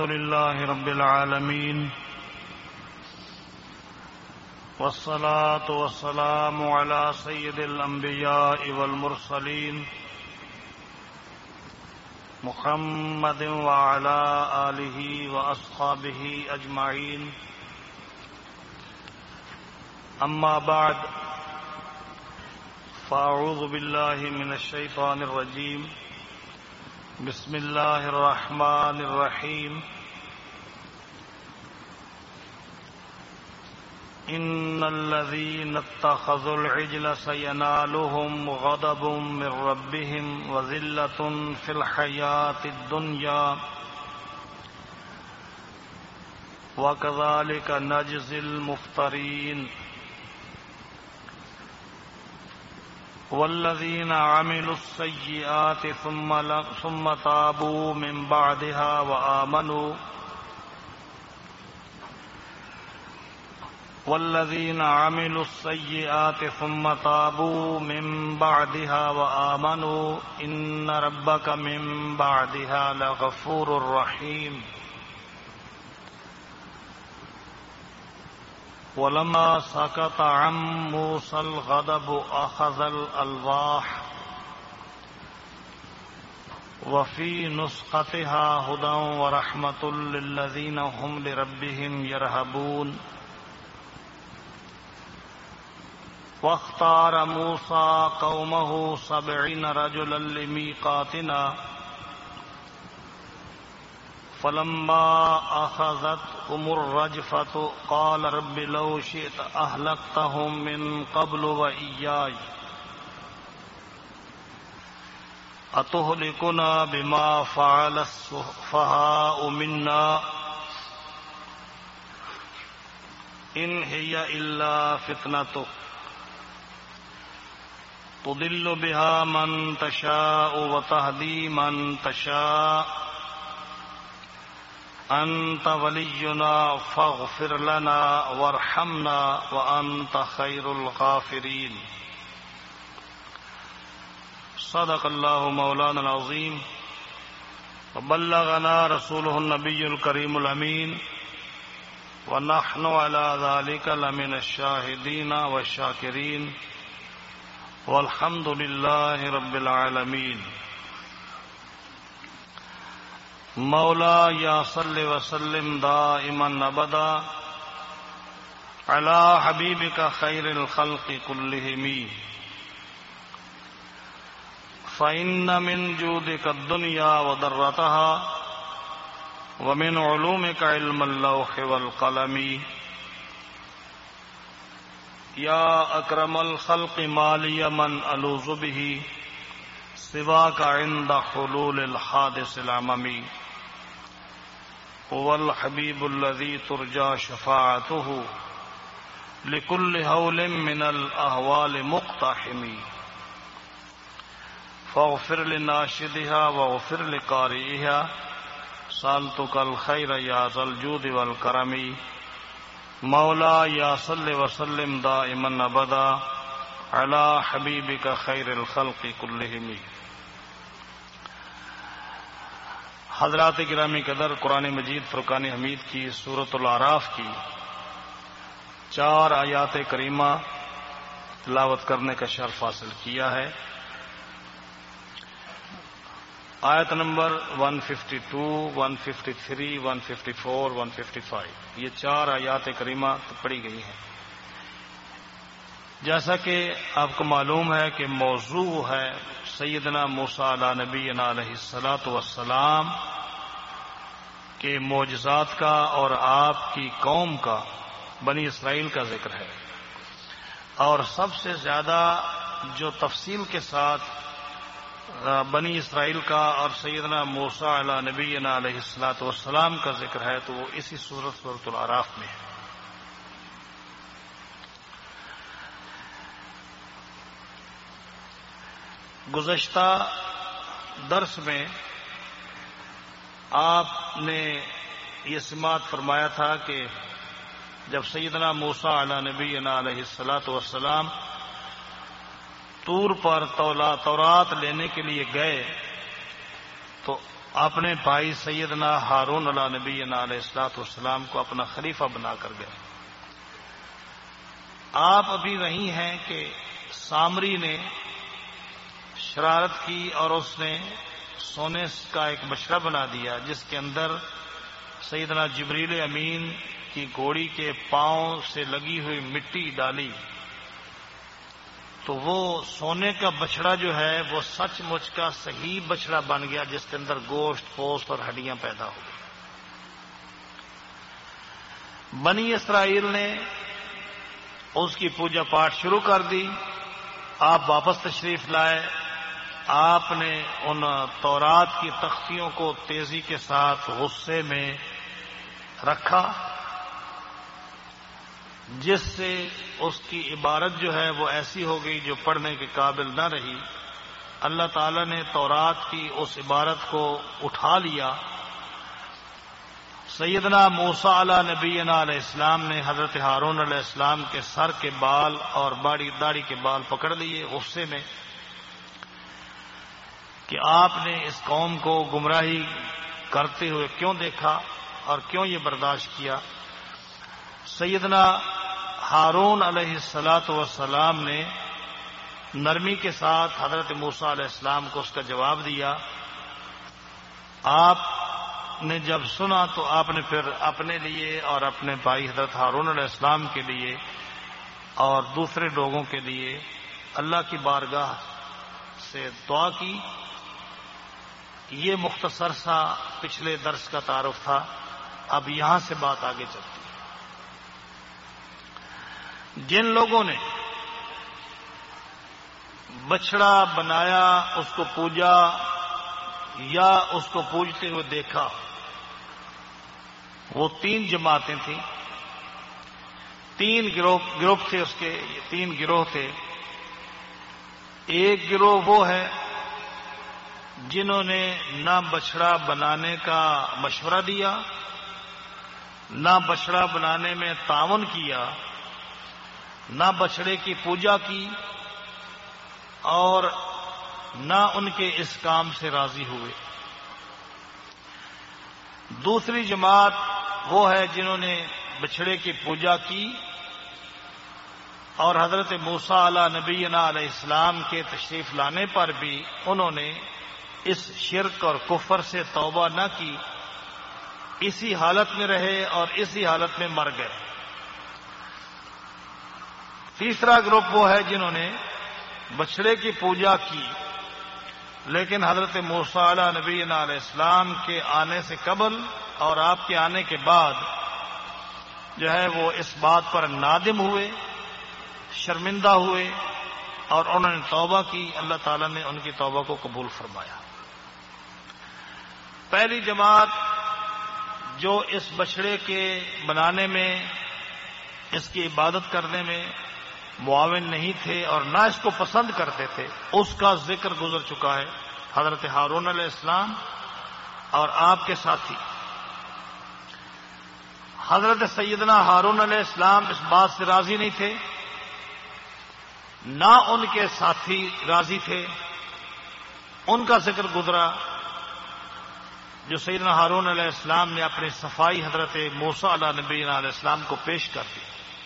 لله رب العالمين والصلاة والسلام على سيد الأنبياء والمرسلين محمد وعلى آله وأصحابه أجمعين. أما بعد فأعوذ بالله من الشيطان الرجيم. بسم الله الرحمن الرحيم. إن الذين اتخذوا العجل سينالهم غضب من ربهم وذلة في الحياة الدنيا وكذلك نجزي المفترين. والذين عملوا السيئات ثم تابوا من بعدها وآمنوا إن ربك من بعدها لغفور رحيم. ولما سكت عن موسى الغضب أخذ الألواح وفي نسختها هدى ورحمة للذين هم لربهم يرهبون. واختار موسى قومه 70 رجلا لميقاتنا فلما أخذتهم الرجفة قال رب لو شئت أهلكتهم من قبل وإياي أتهلكنا بما فعل السفهاء منا إن هي إلا فتنتك تضل بها من تشاء وتهدي من تشاء أنت ولينا فاغفر لنا وارحمنا وأنت خير الغافرين. صدق الله مولانا العظيم وبلغنا رسوله النبي الكريم الأمين ونحن على ذلك لمن الشاهدين والشاكرين والحمد لله رب العالمين. مولا یا صلی وسلم دائما ابدا علی حبیبک خیر الخلق کلہم فإن من جودک الدنیا وضرتها ومن علومک علم اللوح والقلم. یا اکرم الخلق مالی من الوذ به سواک عند حلول الحادث العممی. هو الحبیب الذی ترجى شفاعته لكل هول من الأهوال مقتحم. فاغفر لناشدها واغفر لقارئها سألتك الخير يا ذا الجود والكرم. مولا یا صلی وسلم دائما ابدا علی حبیبک خیر الخلق کلہم. حضرات گرامی قدر، قرآن مجید فرقان حمید کی سورۃ الاعراف کی 4 آیات کریمہ تلاوت کرنے کا شرف حاصل کیا ہے. آیت نمبر 152، 153، 154، 155 یہ 4 آیات کریمہ پڑھی گئی ہیں. جیسا کہ آپ کو معلوم ہے کہ موضوع ہے سیدنا موسیٰ علی نبینا علیہ الصلاۃ والسلام کے معجزات کا اور آپ کی قوم کا، بنی اسرائیل کا ذکر ہے. اور سب سے زیادہ جو تفصیل کے ساتھ بنی اسرائیل کا اور سیدنا موسیٰ علی نبینا علیہ الصلاۃ والسلام کا ذکر ہے تو وہ اسی سورۃ الاعراف میں ہے. گزشتہ درس میں آپ نے یہ سماعت فرمایا تھا کہ جب سیدنا موسیٰ علی نبینا علیہ الصلاۃ والسلام طور پر تورات لینے کے لیے گئے تو اپنے بھائی سیدنا ہارون علیہ نبینا علیہ الصلوۃ والسلام کو اپنا خلیفہ بنا کر گئے۔ آپ ابھی وہی ہیں کہ سامری نے شرارت کی اور اس نے سونے کا ایک بچڑا بنا دیا جس کے اندر سیدنا جبریل امین کی گھوڑی کے پاؤں سے لگی ہوئی مٹی ڈالی، تو وہ سونے کا بچڑا جو ہے وہ سچ مچ کا صحیح بچڑا بن گیا جس کے اندر گوشت پوست اور ہڈیاں پیدا ہو گئی۔ بنی اسرائیل نے اس کی پوجا پاٹ شروع کر دی۔ آپ واپس تشریف لائے، آپ نے ان تورات کی تختیوں کو تیزی کے ساتھ غصے میں رکھا، جس سے اس کی عبارت جو ہے وہ ایسی ہو گئی جو پڑھنے کے قابل نہ رہی۔ اللہ تعالی نے تورات کی اس عبارت کو اٹھا لیا۔ سیدنا موسیٰ علیہ نبینا علیہ السلام نے حضرت ہارون علیہ السلام کے سر کے بال اور داڑھی کے بال پکڑ لیے غصے میں کہ آپ نے اس قوم کو گمراہی کرتے ہوئے کیوں دیکھا اور کیوں یہ برداشت کیا۔ سیدنا ہارون علیہ السلام نے نرمی کے ساتھ حضرت موسیٰ علیہ السلام کو اس کا جواب دیا۔ آپ نے جب سنا تو آپ نے پھر اپنے لیے اور اپنے بھائی حضرت ہارون علیہ السلام کے لیے اور دوسرے لوگوں کے لیے اللہ کی بارگاہ سے دعا کی۔ یہ مختصر سا پچھلے درس کا تعارف تھا، اب یہاں سے بات آگے چلتی ہے۔ جن لوگوں نے بچڑا بنایا، اس کو پوجا یا اس کو پوجتے ہوئے دیکھا، وہ 3 جماعتیں تھیں، 3 گروہ تھے، اس کے 3 گروہ تھے۔ ایک گروہ وہ ہے جنہوں نے نہ بچڑا بنانے کا مشورہ دیا، نہ بچڑا بنانے میں تعاون کیا، نہ بچڑے کی پوجا کی اور نہ ان کے اس کام سے راضی ہوئے۔ دوسری جماعت وہ ہے جنہوں نے بچڑے کی پوجا کی اور حضرت موسیٰ علیہ نبینا علیہ السلام کے تشریف لانے پر بھی انہوں نے اس شرک اور کفر سے توبہ نہ کی، اسی حالت میں رہے اور اسی حالت میں مر گئے۔ تیسرا گروپ وہ ہے جنہوں نے بچڑے کی پوجا کی لیکن حضرت موسیٰ علیہ نبینا علیہ السلام کے آنے سے قبل اور آپ کے آنے کے بعد جو ہے وہ اس بات پر نادم ہوئے، شرمندہ ہوئے اور انہوں نے توبہ کی۔ اللہ تعالیٰ نے ان کی توبہ کو قبول فرمایا۔ پہلی جماعت جو اس بچڑے کے بنانے میں، اس کی عبادت کرنے میں معاون نہیں تھے اور نہ اس کو پسند کرتے تھے، اس کا ذکر گزر چکا ہے۔ حضرت ہارون علیہ السلام اور آپ کے ساتھی حضرت سیدنا ہارون علیہ السلام اس بات سے راضی نہیں تھے، نہ ان کے ساتھی راضی تھے۔ ان کا ذکر گزرا جو سیدنا ہارون علیہ السلام نے اپنی صفائی حضرت موسیٰ علیہ نبینا علیہ السلام کو پیش کر دی۔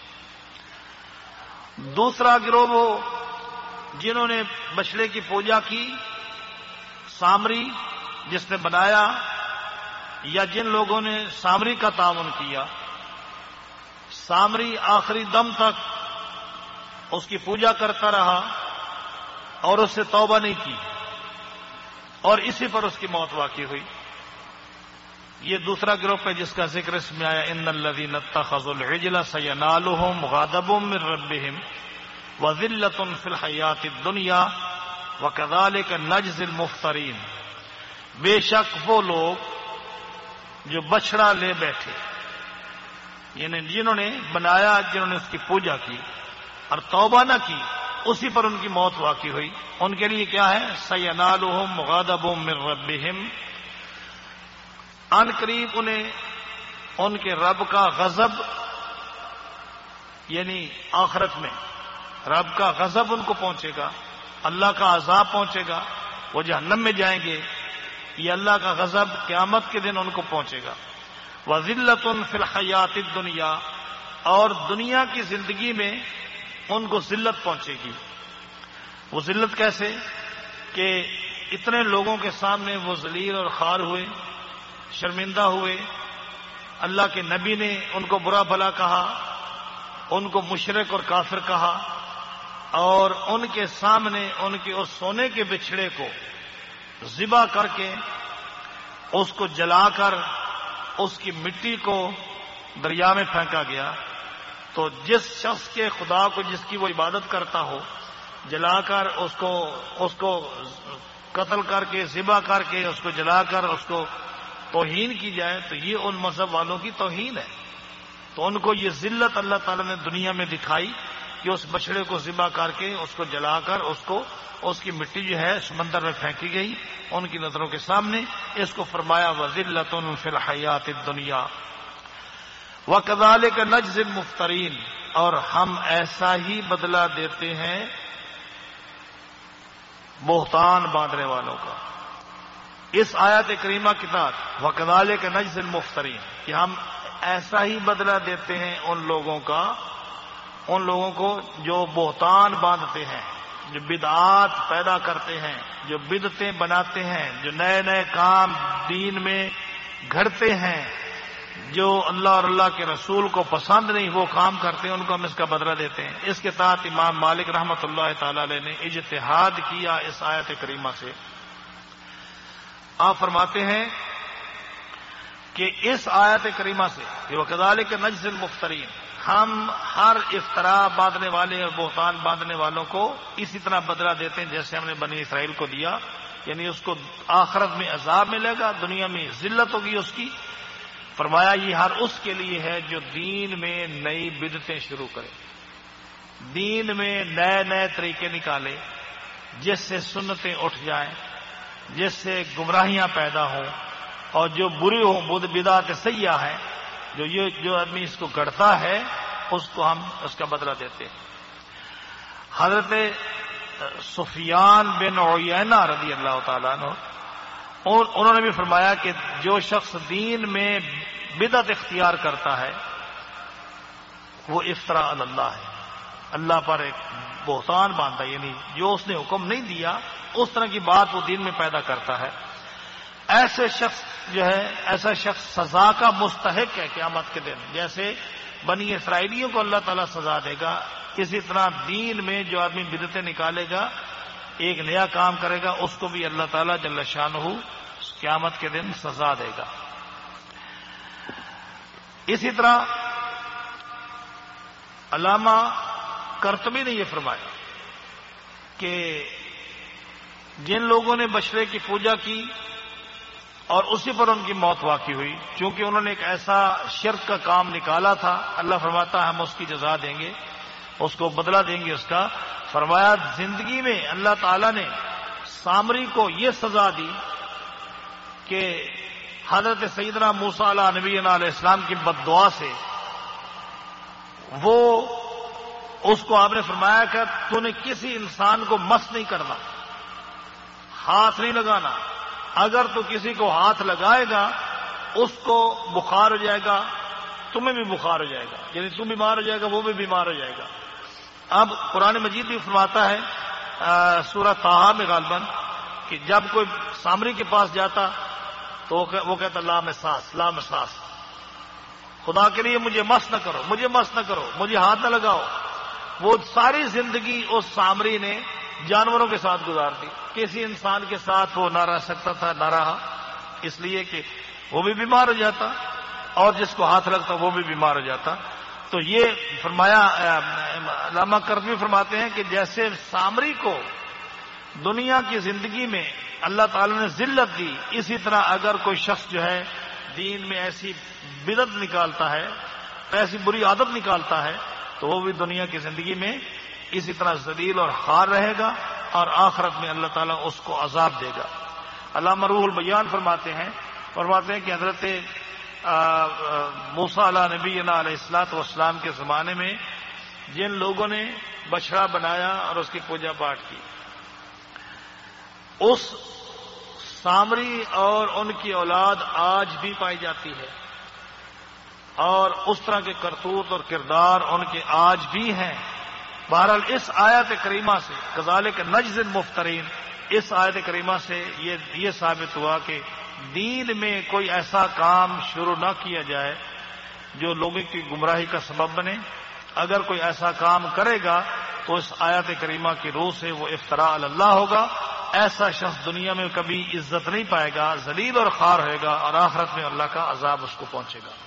دوسرا گروہ وہ جنہوں نے بچڑے کی پوجا کی، سامری جس نے بنایا یا جن لوگوں نے سامری کا تعاون کیا، سامری آخری دم تک اس کی پوجا کرتا رہا اور اس سے توبہ نہیں کی اور اسی پر اس کی موت واقع ہوئی۔ یہ دوسرا گروپ ہے جس کا ذکر اس میں آیا، ان الذین اتخذوا العجل سینالهم غضب من ربهم وذلۃ فی الحیاۃ الدنیا وکذالک نجزی المفترین۔ بے شک وہ لوگ جو بچڑا لے بیٹھے، یعنی جنہوں نے بنایا، جنہوں نے اس کی پوجا کی اور توبہ نہ کی، اسی پر ان کی موت واقع ہوئی۔ ان کے لیے کیا ہے؟ سینالهم غضب من ربهم، ان قریب انہیں ان کے رب کا غضب، یعنی آخرت میں رب کا غضب ان کو پہنچے گا، اللہ کا عذاب پہنچے گا، وہ جہنم میں جائیں گے۔ یہ اللہ کا غضب قیامت کے دن ان کو پہنچے گا۔ وَذِلَّةٌ فِي الْحَيَاةِ الدُّنْيَا، اور دنیا کی زندگی میں ان کو ذلت پہنچے گی۔ وہ ذلت کیسے کہ اتنے لوگوں کے سامنے وہ ذلیل اور خوار ہوئے، شرمندہ ہوئے، اللہ کے نبی نے ان کو برا بھلا کہا، ان کو مشرک اور کافر کہا، اور ان کے سامنے ان کے اس سونے کے بچھڑے کو ذبح کر کے اس کو جلا کر اس کی مٹی کو دریا میں پھینکا گیا۔ تو جس شخص کے خدا کو جس کی وہ عبادت کرتا ہو، جلا کر اس کو قتل کر کے، ذبح کر کے، اس کو جلا کر اس کو توہین کی جائے، تو یہ ان مذہب والوں کی توہین ہے۔ تو ان کو یہ ذلت اللہ تعالیٰ نے دنیا میں دکھائی کہ اس بچڑے کو ذبح کر کے، اس کو جلا کر، اس کی مٹی جو ہے سمندر میں پھینکی گئی ان کی نظروں کے سامنے۔ اس کو فرمایا وَذِلَّةٌ فِي الْحَيَاةِ الدُّنْيَا وَكَذَلِكَ نَجْزِي الْمُفْتَرِينَ، اور ہم ایسا ہی بدلہ دیتے ہیں بہتان باندھنے والوں کا۔ اس آیت کریمہ کے تحت وَكَذَلِكَ نَجْزِي الْمُفْتَرِينَ، کہ ہم ایسا ہی بدلہ دیتے ہیں ان لوگوں کو جو بہتان باندھتے ہیں، جو بدعات پیدا کرتے ہیں، جو بدعتیں بناتے ہیں، جو نئے نئے کام دین میں گھڑتے ہیں، جو اللہ اور اللہ کے رسول کو پسند نہیں وہ کام کرتے ہیں، ان کو ہم اس کا بدلہ دیتے ہیں۔ اس کے ساتھ امام مالک رحمۃ اللہ تعالی علیہ نے اجتہاد کیا اس آیت کریمہ سے۔ آپ فرماتے ہیں کہ اس آیت کریمہ سے کہ وَكَذَلِكَ نَجْزِي الْمُفْتَرِينَ، ہم ہر افطرا باندھنے والے اور بہتان باندھنے والوں کو اسی طرح بدلہ دیتے ہیں جیسے ہم نے بنی اسرائیل کو دیا، یعنی اس کو آخرت میں عذاب ملے گا، دنیا میں ذلت ہوگی اس کی۔ فرمایا یہ ہر اس کے لیے ہے جو دین میں نئی بدعتیں شروع کرے، دین میں نئے نئے طریقے نکالے، جس سے سنتیں اٹھ جائیں، جس سے گمراہیاں پیدا ہوں، اور جو بری ہوں بدعت سیئہ ہے، جو آدمی اس کو گڑھتا ہے اس کو ہم اس کا بدلہ دیتے ہیں۔ حضرت سفیان بن عیینہ رضی اللہ تعالیٰ عنہ اور انہوں نے بھی فرمایا کہ جو شخص دین میں بدعت اختیار کرتا ہے وہ افطرا علی اللہ ہے، اللہ پر ایک بہتان باندھتا ہے، یعنی جو اس نے حکم نہیں دیا اس طرح کی بات وہ دین میں پیدا کرتا ہے۔ ایسا شخص سزا کا مستحق ہے قیامت کے دن، جیسے بنی اسرائیلیوں کو اللہ تعالیٰ سزا دے گا، اسی طرح دین میں جو آدمی بدعتیں نکالے گا، ایک نیا کام کرے گا، اس کو بھی اللہ تعالیٰ جل شانہ قیامت کے دن سزا دے گا۔ اسی طرح علامہ قرطبی نے یہ فرمایا کہ جن لوگوں نے بچڑے کی پوجا کی اور اسی پر ان کی موت واقع ہوئی، چونکہ انہوں نے ایک ایسا شرک کا کام نکالا تھا، اللہ فرماتا ہے ہم اس کی جزا دیں گے، اس کو بدلہ دیں گے اس کا۔ فرمایا زندگی میں اللہ تعالی نے سامری کو یہ سزا دی کہ حضرت سیدنا موسیٰ علیہ نبینا علیہ السلام کی بد دعا سے وہ اس کو آپ نے فرمایا کہ تو نے کسی انسان کو مس نہیں کرنا، ہاتھ نہیں لگانا، اگر تو کسی کو ہاتھ لگائے گا اس کو بخار ہو جائے گا، تمہیں بھی بخار ہو جائے گا، یعنی تم بیمار ہو جائے گا وہ بھی بیمار ہو جائے گا۔ اب قرآن مجید بھی فرماتا ہے سورہ طٰہٰ میں غالباً کہ جب کوئی سامری کے پاس جاتا تو وہ کہتا لا مساس لا مساس، خدا کے لیے مجھے مس نہ کرو، مجھے مس نہ کرو، مجھے ہاتھ نہ لگاؤ۔ وہ ساری زندگی اس سامری نے جانوروں کے ساتھ گزار دی، کسی انسان کے ساتھ وہ نہ رہ سکتا تھا، نہ رہا، اس لیے کہ وہ بھی بیمار ہو جاتا اور جس کو ہاتھ لگتا وہ بھی بیمار ہو جاتا۔ تو یہ فرمایا، علامہ قرطبی فرماتے ہیں کہ جیسے سامری کو دنیا کی زندگی میں اللہ تعالی نے ذلت دی، اسی طرح اگر کوئی شخص جو ہے دین میں ایسی بدعت نکالتا ہے، ایسی بری عادت نکالتا ہے، تو وہ بھی دنیا کی زندگی میں اسی طرح ذلیل اور خوار رہے گا، اور آخرت میں اللہ تعالیٰ اس کو عذاب دے گا۔ علامہ روح البیان فرماتے ہیں کہ حضرت موسیٰ علیہ نبینا علیہ الصلوۃ والسلام کے زمانے میں جن لوگوں نے بچڑا بنایا اور اس کی پوجا پاٹ کی، اس سامری اور ان کی اولاد آج بھی پائی جاتی ہے، اور اس طرح کے کرتوت اور کردار ان کے آج بھی ہیں۔ بہرحال اس آیت کریمہ سے کذالک نجزی المفترین، اس آیت کریمہ سے یہ ثابت ہوا کہ دین میں کوئی ایسا کام شروع نہ کیا جائے جو لوگوں کی گمراہی کا سبب بنے۔ اگر کوئی ایسا کام کرے گا تو اس آیت کریمہ کی روح سے وہ افتراء علی اللہ ہوگا۔ ایسا شخص دنیا میں کبھی عزت نہیں پائے گا، ذلیل اور خوار ہوئے گا، اور آخرت میں اللہ کا عذاب اس کو پہنچے گا۔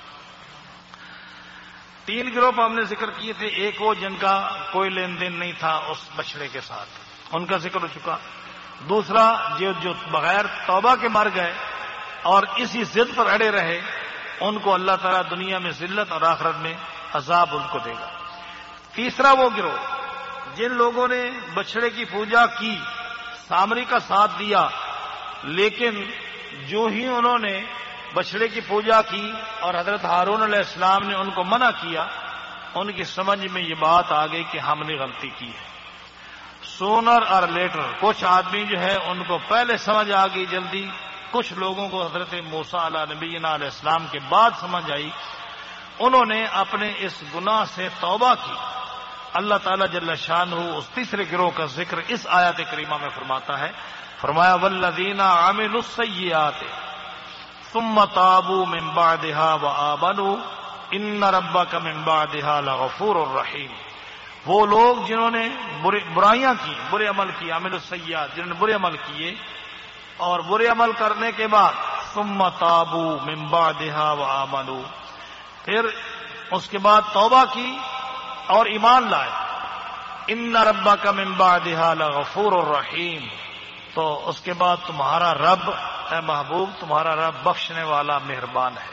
3 گروہ ہم نے ذکر کیے تھے۔ ایک وہ جن کا کوئی لین دین نہیں تھا اس بچڑے کے ساتھ، ان کا ذکر ہو چکا۔ دوسرا جو بغیر توبہ کے مر گئے اور اسی ضد پر اڑے رہے، ان کو اللہ تعالیٰ دنیا میں ذلت اور آخرت میں عذاب ان کو دے گا۔ تیسرا وہ گروہ جن لوگوں نے بچڑے کی پوجا کی، سامری کا ساتھ دیا، لیکن جو ہی انہوں نے بچڑے کی پوجا کی اور حضرت ہارون علیہ السلام نے ان کو منع کیا، ان کی سمجھ میں یہ بات آ گئی کہ ہم نے غلطی کی ہے۔ سونر اور لیٹر، کچھ آدمی جو ہے ان کو پہلے سمجھ آ گئی جلدی، کچھ لوگوں کو حضرت موسیٰ علیہ نبینا علیہ السلام کے بعد سمجھ آئی، انہوں نے اپنے اس گناہ سے توبہ کی۔ اللہ تعالیٰ جل شانہ اس تیسرے گروہ کا ذکر اس آیت کریمہ میں فرماتا ہے، فرمایا والذین عملوا السیئات ثم تابوا من بعدها وآمنوا ان ربک من بعدها لغفور رحیم۔ وہ لوگ جنہوں نے برائیاں کی، برے عمل کیے، عملوا السیئات، جنہوں نے برے عمل کیے اور برے عمل کرنے کے بعد ثم تابوا من بعدها وآمنوا، پھر اس کے بعد توبہ کی اور ایمان لائے، ان ربک من بعدها لغفور الرحیم، تو اس کے بعد تمہارا رب اے محبوب، تمہارا رب بخشنے والا مہربان ہے۔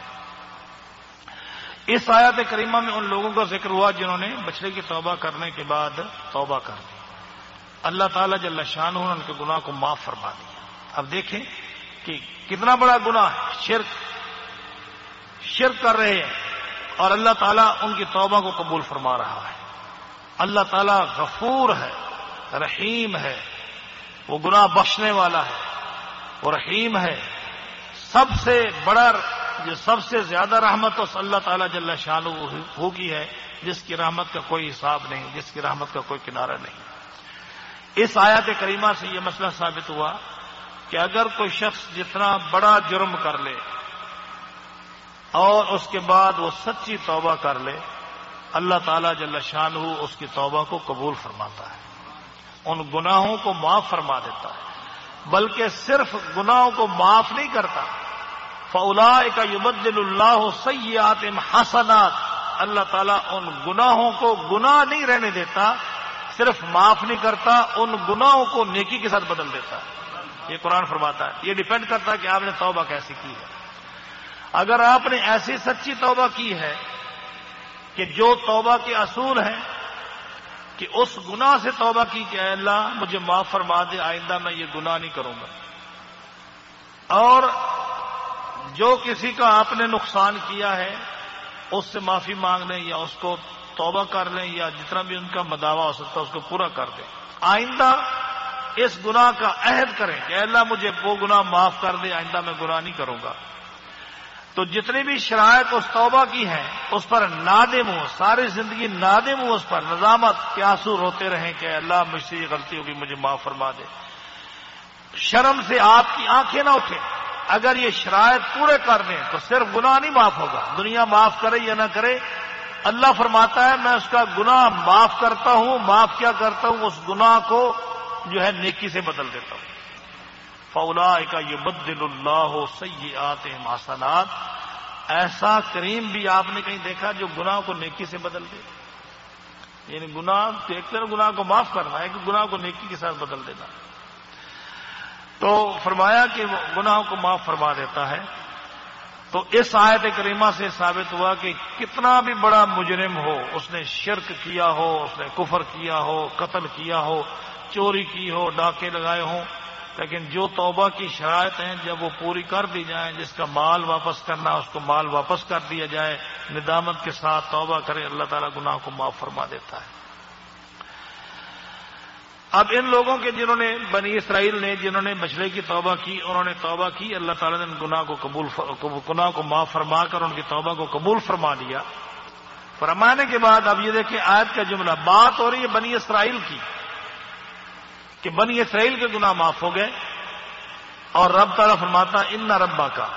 اس آیت کریمہ میں ان لوگوں کا ذکر ہوا جنہوں نے بچڑے کی توبہ کرنے کے بعد توبہ کر دی، اللہ تعالیٰ جل شانہ نے ان کے گناہ کو معاف فرما دیا۔ اب دیکھیں کہ کتنا بڑا گناہ ہے، شرک کر رہے ہیں اور اللہ تعالیٰ ان کی توبہ کو قبول فرما رہا ہے۔ اللہ تعالیٰ غفور ہے، رحیم ہے، وہ گناہ بخشنے والا ہے، وہ رحیم ہے۔ سب سے بڑا، جو سب سے زیادہ رحمت اس اللہ تعالیٰ جل شانہ ہوگی ہے، جس کی رحمت کا کوئی حساب نہیں، جس کی رحمت کا کوئی کنارہ نہیں۔ اس آیت کریمہ سے یہ مسئلہ ثابت ہوا کہ اگر کوئی شخص جتنا بڑا جرم کر لے اور اس کے بعد وہ سچی توبہ کر لے، اللہ تعالیٰ جل شانہ اس کی توبہ کو قبول فرماتا ہے، ان گناہوں کو معاف فرما دیتا ہے، بلکہ صرف گناہوں کو معاف نہیں کرتا، فَأُولَٰئِكَ يُبَدِّلُ اللَّهُ سَيِّئَاتِهِمْ حَسَنَاتٍ، اللہ تعالیٰ ان گناہوں کو گناہ نہیں رہنے دیتا، صرف معاف نہیں کرتا، ان گناہوں کو نیکی کے ساتھ بدل دیتا ہے۔ یہ قرآن فرماتا ہے۔ یہ ڈیپینڈ کرتا ہے کہ آپ نے توبہ کیسی کی ہے۔ اگر آپ نے ایسی سچی توبہ کی ہے کہ جو توبہ کے اصول ہیں کہ اس گناہ سے توبہ کی کہ اے اللہ مجھے معاف فرما دے، آئندہ میں یہ گناہ نہیں کروں گا، اور جو کسی کا آپ نے نقصان کیا ہے اس سے معافی مانگ لیں یا اس کو توبہ کر لیں، یا جتنا بھی ان کا مداوع ہو سکتا ہے اس کو پورا کر دیں، آئندہ اس گناہ کا عہد کریں کہ اے اللہ مجھے وہ گناہ معاف کر دے، آئندہ میں گناہ نہیں کروں گا۔ تو جتنی بھی شرائط اس توبہ کی ہیں اس پر نادم ہو، ساری زندگی نادم ہو، اس پر ندامت کے آنسو روتے رہیں کہ اے اللہ مجھ سے یہ غلطی ہوگی، مجھے معاف فرما دے۔ شرم سے آپ کی آنکھیں نہ اٹھیں۔ اگر یہ شرائط پورے کر دیں تو صرف گناہ نہیں معاف ہوگا، دنیا معاف کرے یا نہ کرے، اللہ فرماتا ہے میں اس کا گناہ معاف کرتا ہوں۔ معاف کیا کرتا ہوں؟ اس گناہ کو جو ہے نیکی سے بدل دیتا ہوں۔ فَأُولَٰئِكَ يُبَدِّلُ اللَّهُ سَيِّئَاتِهِمْ حَسَنَاتٍ، ایسا کریم بھی آپ نے کہیں دیکھا جو گناہ کو نیکی سے بدل دے؟ یعنی گناہ ایک طرح گناہ کو معاف کرنا ہے کہ گناہ کو نیکی کے ساتھ بدل دینا۔ تو فرمایا کہ وہ گناہوں کو معاف فرما دیتا ہے۔ تو اس آیت کریمہ سے ثابت ہوا کہ کتنا بھی بڑا مجرم ہو، اس نے شرک کیا ہو، اس نے کفر کیا ہو، قتل کیا ہو، چوری کی ہو، ڈاکے لگائے ہوں، لیکن جو توبہ کی شرائط ہیں جب وہ پوری کر دی جائیں، جس کا مال واپس کرنا اس کو مال واپس کر دیا جائے، ندامت کے ساتھ توبہ کرے، اللہ تعالیٰ گناہ کو معاف فرما دیتا ہے۔ اب ان لوگوں کے جنہوں نے بنی اسرائیل نے جنہوں نے بچڑے کی توبہ کی، انہوں نے توبہ کی، اللہ تعالیٰ نے ان گناہ کو معاف فرما کر ان کی توبہ کو قبول فرما لیا۔ فرمانے کے بعد اب یہ دیکھیں آیت کا جملہ، بات ہو رہی ہے بنی اسرائیل کی کہ بنی اسرائیل کے گناہ معاف ہو گئے، اور رب تعالیٰ فرماتا ان ربا کا،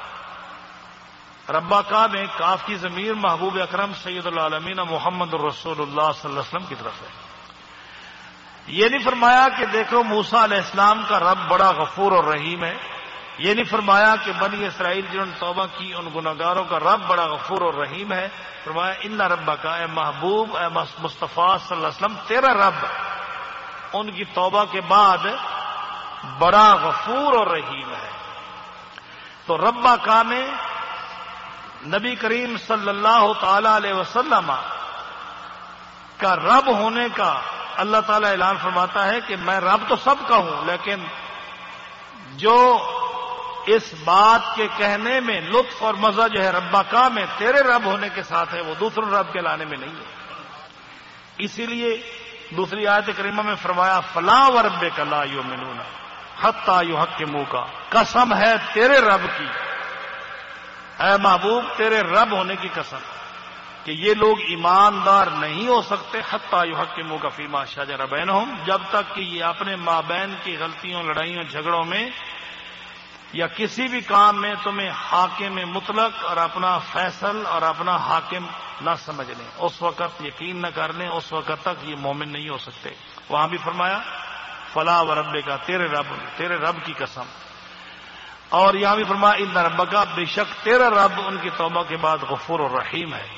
ربا کا میں کاف کی ضمیر محبوب اکرم سید العالمین محمد الرسول اللہ صلی اللہ علیہ وسلم کی طرف ہے۔ یہ نہیں فرمایا کہ دیکھو موسیٰ علیہ السلام کا رب بڑا غفور اور رحیم ہے، یہ نہیں فرمایا کہ بنی اسرائیل جنہوں نے توبہ کی ان گناہگاروں کا رب بڑا غفور اور رحیم ہے۔ فرمایا ان ربا کا، اے محبوب اے مصطفیٰ صلی اللہ علیہ وسلم، تیرا رب ان کی توبہ کے بعد بڑا غفور اور رحیم ہے۔ تو ربا کا میں نبی کریم صلی اللہ تعالی علیہ وسلم کا رب ہونے کا اللہ تعالیٰ اعلان فرماتا ہے کہ میں رب تو سب کا ہوں، لیکن جو اس بات کے کہنے میں لطف اور مزہ جو ہے ربا کا میں تیرے رب ہونے کے ساتھ ہے، وہ دوسروں رب کے لانے میں نہیں ہے۔ اسی لیے دوسری آیت کریمہ میں فرمایا فلاں وربک لا یؤمنون حتی یحکموک، قسم ہے تیرے رب کی، اے محبوب تیرے رب ہونے کی قسم کہ یہ لوگ ایماندار نہیں ہو سکتے حتی یحکموک فیما شجر بینہم، جب تک کہ یہ اپنے مابین کی غلطیوں، لڑائیوں، جھگڑوں میں یا کسی بھی کام میں تمہیں حاکم مطلق اور اپنا فیصل اور اپنا حاکم نہ سمجھ لیں، اس وقت یقین نہ کر لیں، اس وقت تک یہ مومن نہیں ہو سکتے۔ وہاں بھی فرمایا فلا وربک، تیرے رب کی قسم، اور یہاں بھی فرمایا ان ربک، بے شک تیرا رب ان کی توبہ کے بعد غفور الرحیم ہے۔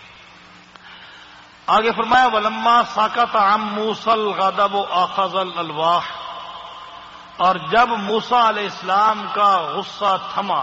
آگے فرمایا ولما سکت عن موسى الغضب اخذ الالواح، اور جب موسیٰ علیہ السلام کا غصہ تھما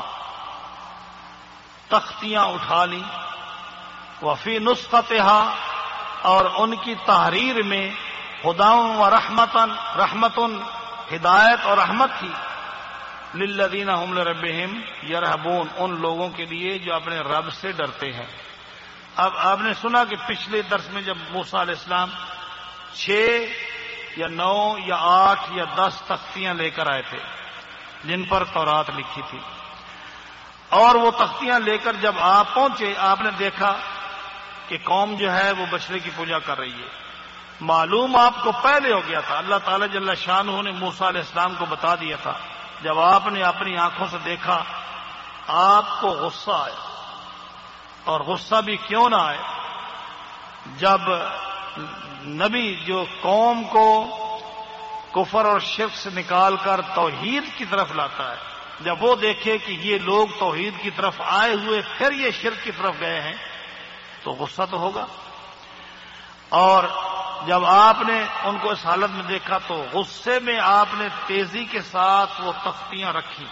تختیاں اٹھا لیں، وفی نسختها، اور ان کی تحریر میں ہدی و رحمتن ہدایت اور رحمت تھی، للذین هم لربهم یرہبون، ان لوگوں کے لیے جو اپنے رب سے ڈرتے ہیں۔ اب آپ نے سنا کہ پچھلے درس میں جب موسیٰ علیہ السلام 6 یا 9 یا 8 یا 10 تختیاں لے کر آئے تھے جن پر تورات لکھی تھی، اور وہ تختیاں لے کر جب آپ پہنچے آپ نے دیکھا کہ قوم جو ہے وہ بچڑے کی پوجا کر رہی ہے۔ معلوم آپ کو پہلے ہو گیا تھا، اللہ تعالیٰ جل شانہ نے موسیٰ علیہ السلام کو بتا دیا تھا۔ جب آپ نے اپنی آنکھوں سے دیکھا آپ کو غصہ آیا، اور غصہ بھی کیوں نہ آئے جب نبی جو قوم کو کفر اور شرک سے نکال کر توحید کی طرف لاتا ہے، جب وہ دیکھے کہ یہ لوگ توحید کی طرف آئے ہوئے پھر یہ شرک کی طرف گئے ہیں تو غصہ تو ہوگا۔ اور جب آپ نے ان کو اس حالت میں دیکھا تو غصے میں آپ نے تیزی کے ساتھ وہ تختیاں رکھی،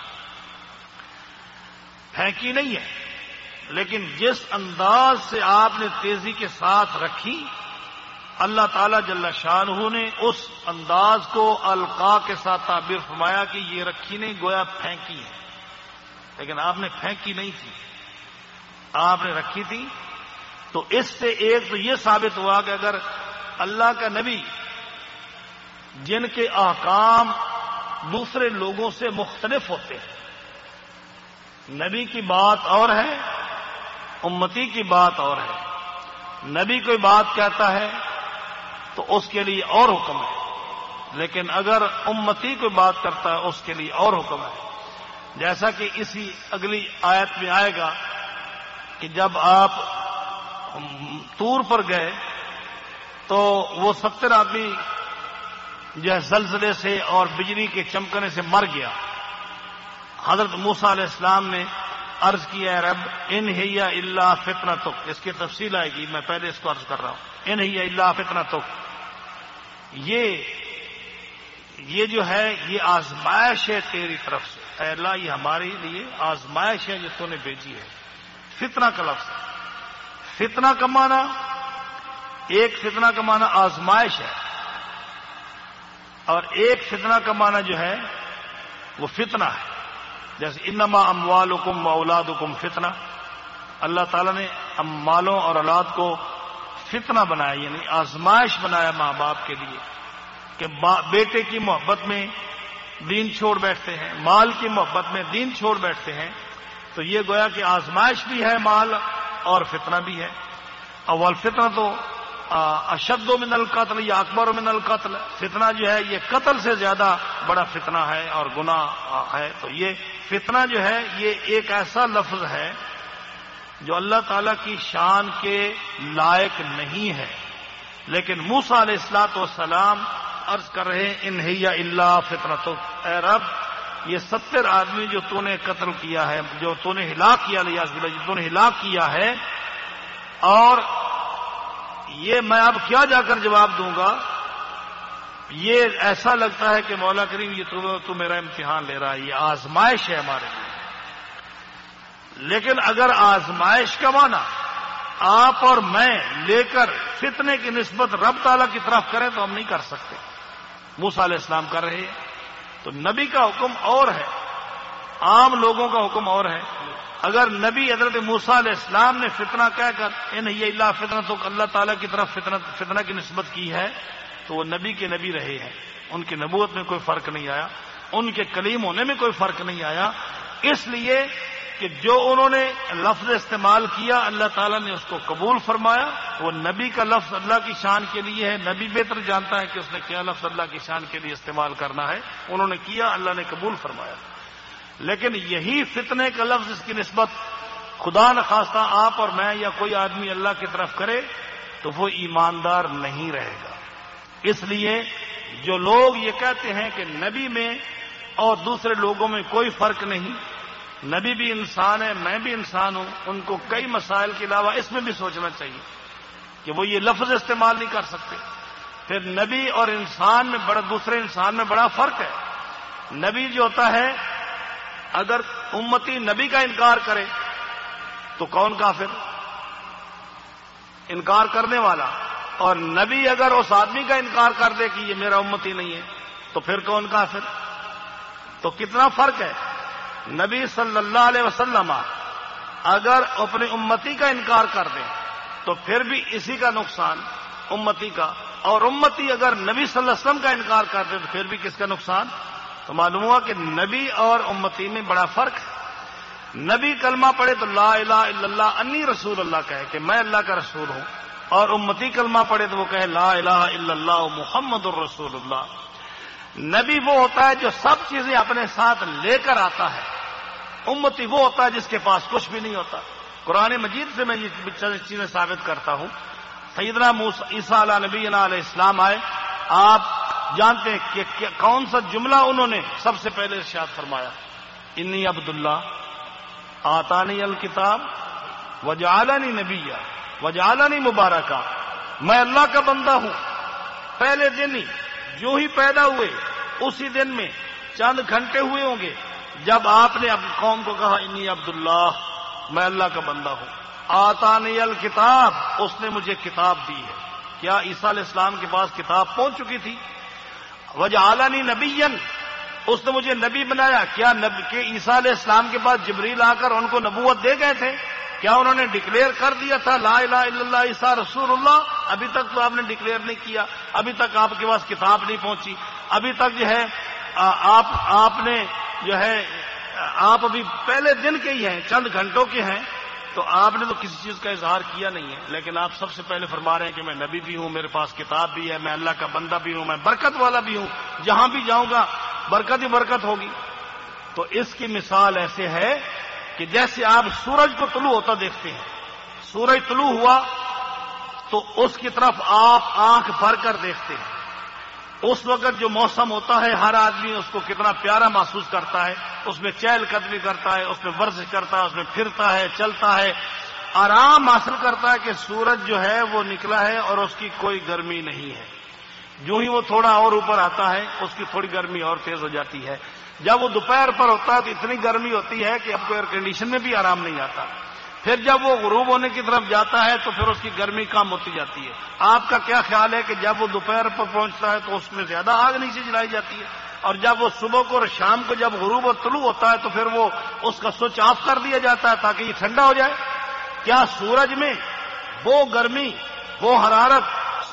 پھینکی نہیں ہے، لیکن جس انداز سے آپ نے تیزی کے ساتھ رکھی، اللہ تعالیٰ جل شانہ نے اس انداز کو القا کے ساتھ تعبیر فرمایا کہ یہ رکھی نہیں، گویا پھینکی ہے، لیکن آپ نے پھینکی نہیں تھی، آپ نے رکھی تھی۔ تو اس سے ایک تو یہ ثابت ہوا کہ اگر اللہ کا نبی جن کے احکام دوسرے لوگوں سے مختلف ہوتے ہیں، نبی کی بات اور ہے، امتی کی بات اور ہے۔ نبی کوئی بات کہتا ہے تو اس کے لیے اور حکم ہے، لیکن اگر امتی کوئی بات کرتا ہے اس کے لیے اور حکم ہے۔ جیسا کہ اسی اگلی آیت میں آئے گا کہ جب آپ طور پر گئے تو وہ 70 آدمی جو ہے زلزلے سے اور بجلی کے چمکنے سے مر گیا۔ حضرت موسیٰ علیہ السلام نے عرض کیا ہے رب ان ہی الا فتنتک، اس کی تفصیل آئے گی، میں پہلے اس کو عرض کر رہا ہوں، ان ہی الا فتنتک، یہ جو ہے یہ آزمائش ہے تیری طرف سے، اے اللہ یہ ہمارے لیے آزمائش ہے جو تو نے بھیجی ہے۔ فتنہ کا لفظ، فتنہ کا معنی، ایک فتنہ کا معنی آزمائش ہے، اور ایک فتنہ کا معنی جو ہے وہ فتنہ ہے۔ جیسے انما اموالکم واولادکم فتنہ، اللہ تعالیٰ نے مالوں اور اولاد کو فتنہ بنایا، یعنی آزمائش بنایا ماں باپ کے لیے۔ کہ بیٹے کی محبت میں دین چھوڑ بیٹھتے ہیں، مال کی محبت میں دین چھوڑ بیٹھتے ہیں، تو یہ گویا کہ آزمائش بھی ہے مال اور فتنہ بھی ہے۔ اول فتنہ تو اشد من القتل یا اکبر من القتل، فتنہ جو ہے یہ قتل سے زیادہ بڑا فتنہ ہے اور گناہ ہے۔ تو یہ فتنہ جو ہے یہ ایک ایسا لفظ ہے جو اللہ تعالی کی شان کے لائق نہیں ہے، لیکن موسیٰ علیہ الصلوۃ والسلام عرض کر رہے ہیں ان ہی الا فتنتک، اے رب یہ 70 آدمی جو تو نے قتل کیا ہے، جو تو نے ہلاک کیا، جو تو نے ہلاک کیا ہے، اور یہ میں اب کیا جا کر جواب دوں گا؟ یہ ایسا لگتا ہے کہ مولا کریم یہ تو میرا امتحان لے رہا ہے، یہ آزمائش ہے ہمارے لیے۔ لیکن اگر آزمائش کا معنی آپ اور میں لے کر فتنے کی نسبت رب تعالیٰ کی طرف کریں تو ہم نہیں کر سکتے۔ موسیٰ علیہ السلام کر رہے ہیں، تو نبی کا حکم اور ہے، عام لوگوں کا حکم اور ہے۔ اگر نبی حضرت موسیٰ علیہ السلام نے فتنہ کہہ کر ان ہی الا فتنہ اللہ تعالیٰ کی طرف فتنہ کی نسبت کی ہے تو وہ نبی کے نبی رہے ہیں، ان کی نبوت میں کوئی فرق نہیں آیا، ان کے کلیم ہونے میں کوئی فرق نہیں آیا، اس لیے کہ جو انہوں نے لفظ استعمال کیا اللہ تعالیٰ نے اس کو قبول فرمایا۔ وہ نبی کا لفظ اللہ کی شان کے لیے ہے، نبی بہتر جانتا ہے کہ اس نے کیا لفظ اللہ کی شان کے لیے استعمال کرنا ہے، انہوں نے کیا، اللہ نے قبول فرمایا۔ لیکن یہی فتنے کا لفظ اس کی نسبت خدا نخواستہ آپ اور میں یا کوئی آدمی اللہ کی طرف کرے تو وہ ایماندار نہیں رہے گا۔ اس لیے جو لوگ یہ کہتے ہیں کہ نبی میں اور دوسرے لوگوں میں کوئی فرق نہیں، نبی بھی انسان ہے، میں بھی انسان ہوں، ان کو کئی مسائل کے علاوہ اس میں بھی سوچنا چاہیے کہ وہ یہ لفظ استعمال نہیں کر سکتے۔ پھر نبی اور انسان میں دوسرے انسان میں بڑا فرق ہے۔ نبی جو ہوتا ہے اگر امتی نبی کا انکار کرے تو کون کافر؟ انکار کرنے والا۔ اور نبی اگر اس آدمی کا انکار کر دے کہ یہ میرا امتی نہیں ہے تو پھر کون کافر؟ تو کتنا فرق ہے۔ نبی صلی اللہ علیہ وسلم اگر اپنی امتی کا انکار کر دیں تو پھر بھی اسی کا نقصان امتی کا، اور امتی اگر نبی صلی اللہ علیہ وسلم کا انکار کر دیں تو پھر بھی کس کا نقصان؟ تو معلوم ہوا کہ نبی اور امتی میں بڑا فرق ہے۔ نبی کلمہ پڑھے تو لا الہ الا اللہ انی رسول اللہ کہے کہ میں اللہ کا رسول ہوں، اور امتی کلمہ پڑھے تو وہ کہے لا الہ الا اللہ محمد الرسول اللہ۔ نبی وہ ہوتا ہے جو سب چیزیں اپنے ساتھ لے کر آتا ہے، امتی وہ ہوتا ہے جس کے پاس کچھ بھی نہیں ہوتا۔ قرآن مجید سے میں یہ چیزیں ثابت کرتا ہوں۔ سیدنا عیسیٰ علیہ نبینا علیہ السلام آئے، آپ جانتے ہیں کہ کون سا جملہ انہوں نے سب سے پہلے ارشاد فرمایا؟ انی عبداللہ آتانی الکتاب وجعلنی نبیا وجعلنی مبارکا، میں اللہ کا بندہ ہوں۔ پہلے دن ہی جو ہی پیدا ہوئے اسی دن میں چند گھنٹے ہوئے ہوں گے جب آپ نے اپنی قوم کو کہا انی عبداللہ، میں اللہ کا بندہ ہوں۔ آتانی الکتاب، اس نے مجھے کتاب دی ہے۔ کیا عیسیٰ علیہ السلام کے پاس کتاب پہنچ چکی تھی؟ وجعلنی نبیا، اس نے مجھے نبی بنایا۔ کیا کہ عیسیٰ علیہ السلام کے پاس جبریل آ کر ان کو نبوت دے گئے تھے؟ کیا انہوں نے ڈکلیئر کر دیا تھا لا الہ الا اللہ عیسیٰ رسول اللہ؟ ابھی تک تو آپ نے ڈکلیئر نہیں کیا، ابھی تک آپ کے پاس کتاب نہیں پہنچی، ابھی تک جو ہے آپ نے جو ہے آپ ابھی پہلے دن کے ہی ہیں، چند گھنٹوں کے ہیں، تو آپ نے تو کسی چیز کا اظہار کیا نہیں ہے۔ لیکن آپ سب سے پہلے فرما رہے ہیں کہ میں نبی بھی ہوں، میرے پاس کتاب بھی ہے، میں اللہ کا بندہ بھی ہوں، میں برکت والا بھی ہوں، جہاں بھی جاؤں گا برکت ہی برکت ہوگی۔ تو اس کی مثال ایسے ہے کہ جیسے آپ سورج کو طلوع ہوتا دیکھتے ہیں، سورج طلوع ہوا تو اس کی طرف آپ آنکھ بھر کر دیکھتے ہیں۔ اس وقت جو موسم ہوتا ہے ہر آدمی اس کو کتنا پیارا محسوس کرتا ہے، اس میں چہل قدمی کرتا ہے، اس میں ورزش کرتا ہے، اس میں پھرتا ہے، چلتا ہے، آرام حاصل کرتا ہے کہ سورج جو ہے وہ نکلا ہے اور اس کی کوئی گرمی نہیں ہے۔ جو ہی وہ تھوڑا اور اوپر آتا ہے اس کی تھوڑی گرمی اور تیز ہو جاتی ہے۔ جب وہ دوپہر پر ہوتا ہے تو اتنی گرمی ہوتی ہے کہ اب کو ایئر کنڈیشن میں بھی آرام نہیں آتا۔ پھر جب وہ غروب ہونے کی طرف جاتا ہے تو پھر اس کی گرمی کم ہوتی جاتی ہے۔ آپ کا کیا خیال ہے کہ جب وہ دوپہر پر پہنچتا ہے تو اس میں زیادہ آگ نیچے جلائی جاتی ہے، اور جب وہ صبح کو اور شام کو جب غروب اور طلوع ہوتا ہے تو پھر وہ اس کا سوئچ آف کر دیا جاتا ہے تاکہ یہ ٹھنڈا ہو جائے؟ کیا سورج میں وہ گرمی، وہ حرارت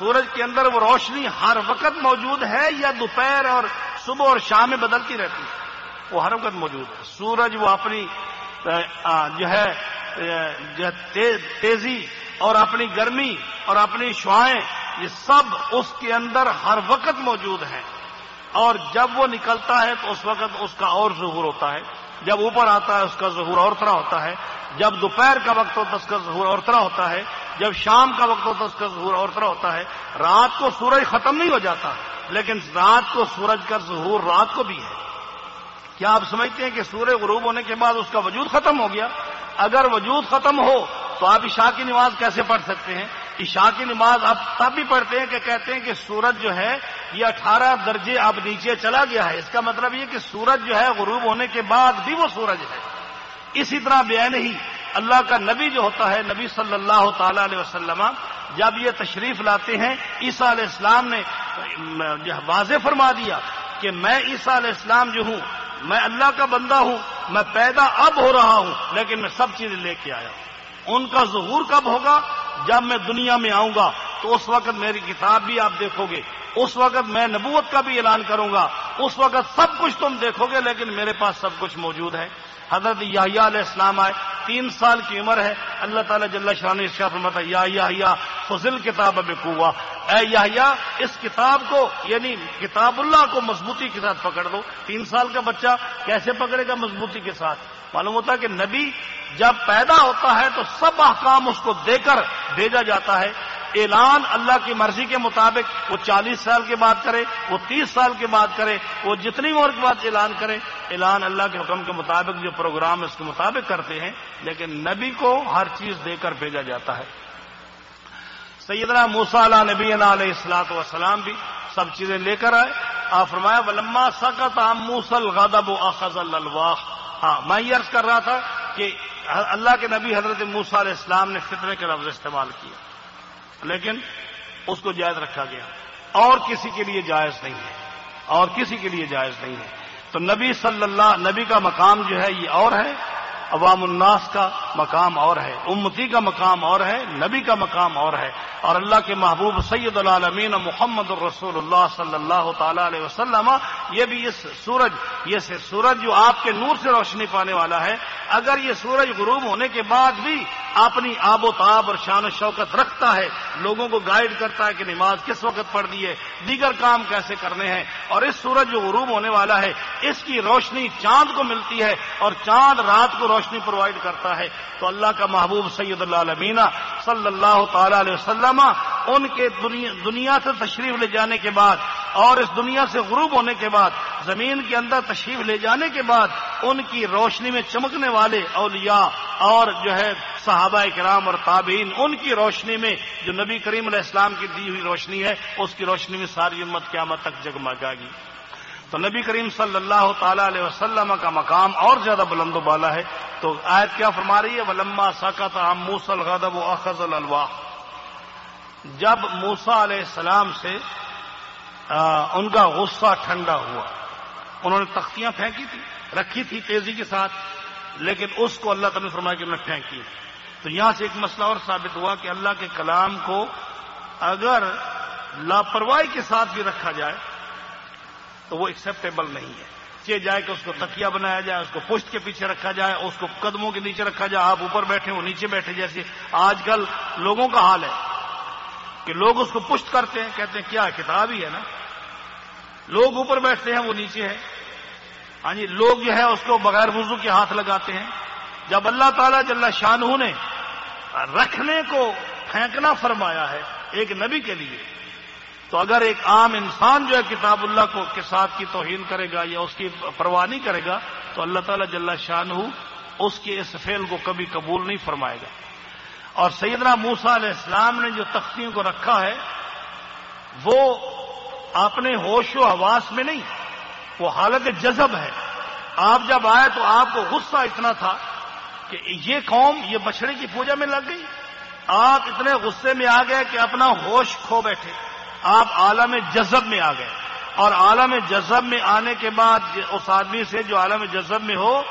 سورج کے اندر وہ روشنی ہر وقت موجود ہے یا دوپہر اور صبح اور شام میں بدلتی رہتی ہے؟ وہ ہر وقت موجود ہے. سورج وہ اپنی جو ہے تیزی اور اپنی گرمی اور اپنی شعاعیں یہ سب اس کے اندر ہر وقت موجود ہیں. اور جب وہ نکلتا ہے تو اس وقت اس کا اور ظہور ہوتا ہے. جب اوپر آتا ہے اس کا ظہور اور طرح ہوتا ہے. جب دوپہر کا وقت ہوتا ہے اس کا ظہور اور طرح ہوتا ہے. جب شام کا وقت ہوتا ہے اس کا ظہور اور طرح ہوتا ہے. رات کو سورج ختم نہیں ہو جاتا لیکن رات کو سورج کا ظہور رات کو بھی ہے. کیا آپ سمجھتے ہیں کہ سورج غروب ہونے کے بعد اس کا وجود ختم ہو گیا؟ اگر وجود ختم ہو تو آپ عشاء کی نماز کیسے پڑھ سکتے ہیں؟ عشاء کی نماز آپ تب بھی پڑھتے ہیں کہ کہتے ہیں کہ سورج جو ہے یہ 18 درجے اب نیچے چلا گیا ہے. اس کا مطلب یہ کہ سورج جو ہے غروب ہونے کے بعد بھی وہ سورج ہے. اسی طرح بیان ہی اللہ کا نبی جو ہوتا ہے نبی صلی اللہ تعالی علیہ وسلم جب یہ تشریف لاتے ہیں عیسیٰ علیہ السلام نے واضح فرما دیا کہ میں عیسیٰ علیہ السلام جو ہوں میں اللہ کا بندہ ہوں. میں پیدا اب ہو رہا ہوں لیکن میں سب چیزیں لے کے آیا. ان کا ظہور کب ہوگا؟ جب میں دنیا میں آؤں گا تو اس وقت میری کتاب بھی آپ دیکھو گے. اس وقت میں نبوت کا بھی اعلان کروں گا. اس وقت سب کچھ تم دیکھو گے لیکن میرے پاس سب کچھ موجود ہے. حضرت یحییٰ علیہ السلام آئے, 3 سال کی عمر ہے. اللہ تعالیٰ جل شانہ نے ارشاد فرمایا یا یحییٰ خذ الکتاب بقوہ, اے یحییٰ اس کتاب کو یعنی کتاب اللہ کو مضبوطی کے ساتھ پکڑ دو. 3 سال کا بچہ کیسے پکڑے گا مضبوطی کے ساتھ؟ معلوم ہوتا ہے کہ نبی جب پیدا ہوتا ہے تو سب احکام اس کو دے کر بھیجا جاتا ہے. اعلان اللہ کی مرضی کے مطابق وہ 40 سال کے بعد کرے, وہ 30 سال کے بعد کرے, وہ جتنی عمر کے بعد اعلان کرے. اعلان اللہ کے حکم کے مطابق جو پروگرام اس کے مطابق کرتے ہیں لیکن نبی کو ہر چیز دے کر بھیجا جاتا ہے. سیدنا موسیٰ علیہ نبینا علیہ الصلوۃ والسلام بھی سب چیزیں لے کر آئے. آپ فرمایا ولما سکت عن موسیٰ الغضب اخذ الالواح. ہاں میں یہ عرض کر رہا تھا کہ اللہ کے نبی حضرت موسیٰ علیہ السلام نے فتنے کے لفظ استعمال کیا لیکن اس کو جائز رکھا گیا اور کسی کے لیے جائز نہیں ہے, اور کسی کے لیے جائز نہیں ہے. تو نبی کا مقام جو ہے یہ اور ہے, عوام الناس کا مقام اور ہے, امتی کا مقام اور ہے, نبی کا مقام اور ہے. اور اللہ کے محبوب سید العالمین محمد الرسول اللہ صلی اللہ تعالی علیہ وسلم یہ بھی اس سورج جو آپ کے نور سے روشنی پانے والا ہے, اگر یہ سورج غروب ہونے کے بعد بھی اپنی آب و تاب اور شان و شوکت رکھتا ہے, لوگوں کو گائیڈ کرتا ہے کہ نماز کس وقت پڑھنی ہے, دیگر کام کیسے کرنے ہیں, اور اس سورج جو غروب ہونے والا ہے اس کی روشنی چاند کو ملتی ہے اور چاند رات کو روشنی پرووائڈ کرتا ہے, تو اللہ کا محبوب سید العالمین صلی اللہ تعالی علیہ وسلم ان کے دنیا سے تشریف لے جانے کے بعد اور اس دنیا سے غروب ہونے کے بعد زمین کے اندر تشریف لے جانے کے بعد ان کی روشنی میں چمکنے والے اولیاء اور جو ہے صحابہ کرام اور تابعین, ان کی روشنی میں جو نبی کریم علیہ السلام کی دی ہوئی روشنی ہے اس کی روشنی میں ساری امت قیامت تک جگمگائے گی. تو نبی کریم صلی اللہ تعالی علیہ وسلم کا مقام اور زیادہ بلند و بالا ہے. تو آیت کیا فرما رہی ہے؟ ولما سکت عن موسیٰ الغضب واخذ الالواح. جب موسیٰ علیہ السلام سے ان کا غصہ ٹھنڈا ہوا, انہوں نے تختیاں پھینکی تھی, رکھی تھی تیزی کے ساتھ, لیکن اس کو اللہ تعالیٰ نے فرمایا کہ میں پھینکی. تو یہاں سے ایک مسئلہ اور ثابت ہوا کہ اللہ کے کلام کو اگر لاپرواہی کے ساتھ بھی رکھا جائے تو وہ ایکسیپٹیبل نہیں ہے. چاہے جائے کہ اس کو تکیہ بنایا جائے, اس کو پشت کے پیچھے رکھا جائے, اس کو قدموں کے نیچے رکھا جائے, آپ اوپر بیٹھے وہ نیچے بیٹھے, جیسے آج کل لوگوں کا حال ہے کہ لوگ اس کو پشت کرتے ہیں, کہتے ہیں کیا کتاب ہی ہے نا. لوگ اوپر بیٹھتے ہیں وہ نیچے ہے. ہاں جی, لوگ جو ہے اس کو بغیر وضو کے ہاتھ لگاتے ہیں. جب اللہ تعالیٰ جل شانہ نے رکھنے کو پھینکنا فرمایا ہے ایک نبی کے لیے, تو اگر ایک عام انسان جو ہے کتاب اللہ کو کے ساتھ کی توہین کرے گا یا اس کی پرواہ نہیں کرے گا تو اللہ تعالیٰ جل شانہ اس کے اس فعل کو کبھی قبول نہیں فرمائے گا. اور سیدنا موسیٰ علیہ السلام نے جو تختیوں کو رکھا ہے وہ اپنے ہوش و حواس میں نہیں, وہ حالت جذب ہے. آپ جب آئے تو آپ کو غصہ اتنا تھا کہ یہ قوم یہ بچڑے کی پوجا میں لگ گئی. آپ اتنے غصے میں آ گئے کہ اپنا ہوش کھو بیٹھے, آپ عالم جذب میں آ گئے. اور عالم جذب میں آنے کے بعد اس آدمی سے جو عالم جذب میں ہو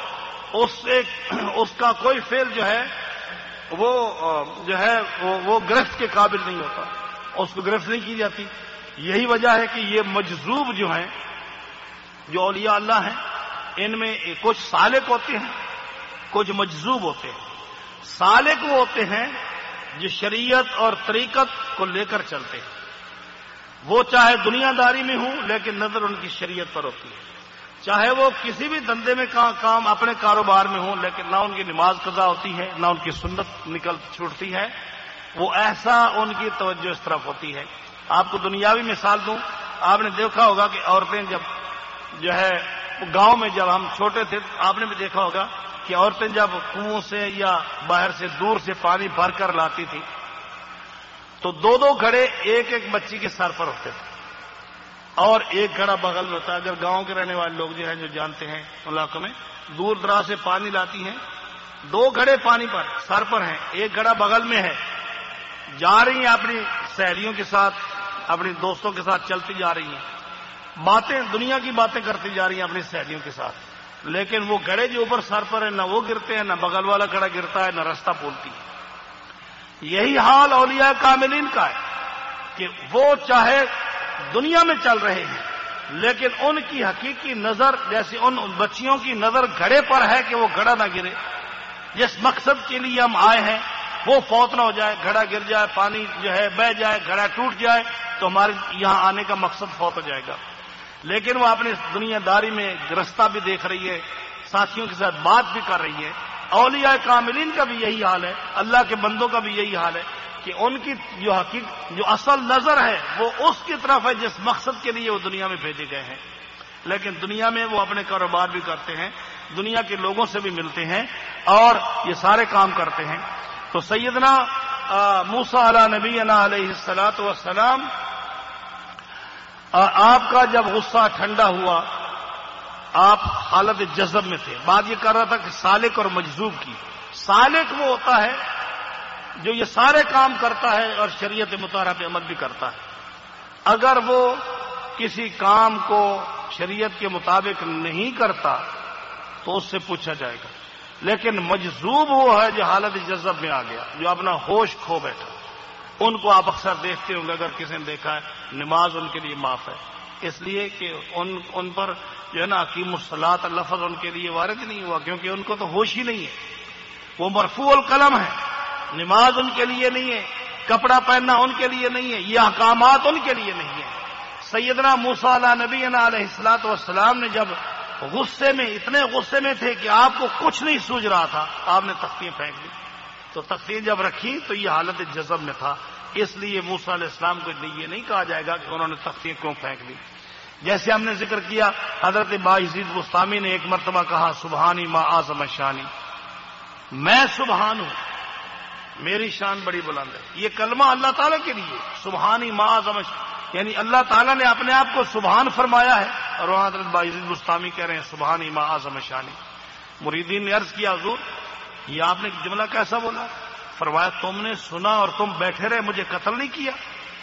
اس کا کوئی فعل جو ہے وہ گرفت کے قابل نہیں ہوتا. اس کو گرفت نہیں کی جاتی. یہی وجہ ہے کہ یہ مجذوب جو ہیں، جو اولیاء اللہ ہیں، ان میں کچھ سالک ہوتے ہیں، کچھ مجذوب ہوتے ہیں. سالک وہ ہوتے ہیں جو شریعت اور طریقت کو لے کر چلتے ہیں. وہ چاہے دنیا داری میں ہوں لیکن نظر ان کی شریعت پر ہوتی ہے. چاہے وہ کسی بھی دھندے میں کام اپنے کاروبار میں ہوں لیکن نہ ان کی نماز قضا ہوتی ہے نہ ان کی سنت نکل چھوٹتی ہے. وہ ایسا ان کی توجہ اس طرف ہوتی ہے. آپ کو دنیاوی مثال دوں. آپ نے دیکھا ہوگا کہ عورتیں جب جو ہے گاؤں میں جب ہم چھوٹے تھے آپ نے بھی دیکھا ہوگا کہ عورتیں جب کنویں سے یا باہر سے دور سے پانی بھر کر لاتی تھی تو دو دو گھڑے ایک ایک بچی کے سر پر ہوتے تھے اور ایک گھڑا بغل میں ہوتا ہے. اگر گاؤں کے رہنے والے لوگ جو ہیں جو جانتے ہیں علاقوں میں دور دراز سے پانی لاتی ہیں، دو گھڑے پانی پر سر پر ہیں، ایک گھڑا بغل میں ہے. جا رہی ہیں اپنی سہیلیوں کے ساتھ، اپنی دوستوں کے ساتھ چلتی جا رہی ہیں، باتیں دنیا کی باتیں کرتی جا رہی ہیں اپنی سہیلیوں کے ساتھ، لیکن وہ گھڑے جو اوپر سر پر ہیں نہ وہ گرتے ہیں، نہ بغل والا گھڑا گرتا ہے، نہ راستہ پھولتی ہے. یہی حال اولیاء کاملین کا ہے کہ وہ چاہے دنیا میں چل رہے ہیں لیکن ان کی حقیقی نظر جیسے ان بچیوں کی نظر گھڑے پر ہے کہ وہ گھڑا نہ گرے. جس مقصد کے لیے ہم آئے ہیں وہ فوت نہ ہو جائے، گھڑا گر جائے، پانی جو ہے بہہ جائے، گھڑا ٹوٹ جائے تو ہمارے یہاں آنے کا مقصد فوت ہو جائے گا. لیکن وہ اپنی دنیا داری میں رستہ بھی دیکھ رہی ہے، ساتھیوں کے ساتھ بات بھی کر رہی ہے. اولیاء کاملین کا بھی یہی حال ہے، اللہ کے بندوں کا بھی یہی حال ہے کہ ان کی جو اصل نظر ہے وہ اس کی طرف ہے جس مقصد کے لیے وہ دنیا میں بھیجے گئے ہیں. لیکن دنیا میں وہ اپنے کاروبار بھی کرتے ہیں، دنیا کے لوگوں سے بھی ملتے ہیں اور یہ سارے کام کرتے ہیں. تو سیدنا موسیٰ علیہ نبینا علیہ الصلوۃ والسلام آپ کا جب غصہ ٹھنڈا ہوا آپ حالت جذب میں تھے. بات یہ کر رہا تھا کہ سالک اور مجذوب کی. سالک وہ ہوتا ہے جو یہ سارے کام کرتا ہے اور شریعت مطالعہ پہ عمل بھی کرتا ہے. اگر وہ کسی کام کو شریعت کے مطابق نہیں کرتا تو اس سے پوچھا جائے گا. لیکن مجذوب وہ ہے جو حالت جذب میں آ گیا، جو اپنا ہوش کھو بیٹھا. ان کو آپ اکثر دیکھتے ہوں گے، اگر کسی نے دیکھا ہے نماز ان کے لیے معاف ہے، اس لیے کہ ان پر جو ہے نا اقیم الصلاۃ لفظ ان کے لیے وارد نہیں ہوا کیونکہ ان کو تو ہوش ہی نہیں ہے. وہ مرفوع القلم ہے، نماز ان کے لیے نہیں ہے، کپڑا پہننا ان کے لیے نہیں ہے، یہ احکامات ان کے لیے نہیں ہے. سیدنا موسیٰ علیہ نبینا علیہ الصلوۃ والسلام نے جب غصے میں اتنے غصے میں تھے کہ آپ کو کچھ نہیں سوجھ رہا تھا، آپ نے تختیاں پھینک دی. تو تختیاں جب رکھی تو یہ حالت جذب میں تھا، اس لیے موسیٰ علیہ السلام کو یہ نہیں کہا جائے گا کہ انہوں نے تختیاں کیوں پھینک دی. جیسے ہم نے ذکر کیا حضرت باعزید بستامی نے ایک مرتبہ کہا سبحانی ما اعظم شانی، میں سبحان ہوں، میری شان بڑی بلند ہے. یہ کلمہ اللہ تعالیٰ کے لیے سبحانی ما اعظم، یعنی اللہ تعالیٰ نے اپنے آپ کو سبحان فرمایا ہے اور وہاں حضرت باعزید بستامی کہہ رہے ہیں سبحانی ما اعظم شانی. مریدین نے عرض کیا حضور یہ آپ نے جملہ کیسا بولا؟ فرمایا تم نے سنا اور تم بیٹھے رہے، مجھے قتل نہیں کیا.